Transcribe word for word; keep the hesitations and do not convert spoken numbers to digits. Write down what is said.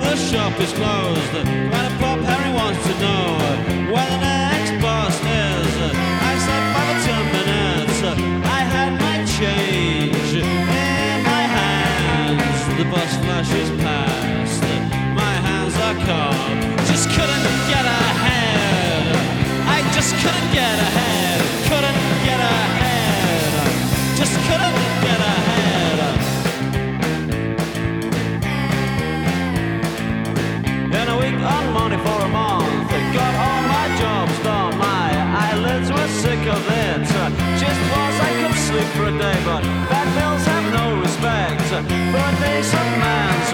the shop is closed. Grandpa Pop Harry wants to know where the next boss is. I said five or ten minutes. I had my change in my hands. The bus flashes past. My hands are cold. Just couldn't get ahead. I just couldn't get ahead. Couldn't get ahead. Just couldn't get ahead. In a week on money for a month, got all my jobs done. My eyelids were sick of it. Just was I could sleep for a day, but